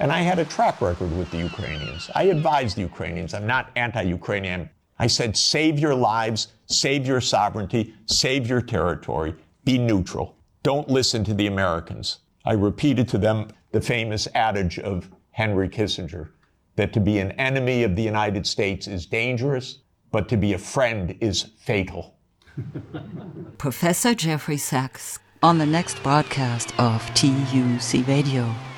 And I had a track record with the Ukrainians. I advised the Ukrainians. I'm not anti-Ukrainian. I said, save your lives, save your sovereignty, save your territory, be neutral. Don't listen to the Americans. I repeated to them the famous adage of Henry Kissinger, that to be an enemy of the United States is dangerous, but to be a friend is fatal. Professor Jeffrey Sachs on the next broadcast of TUC Radio.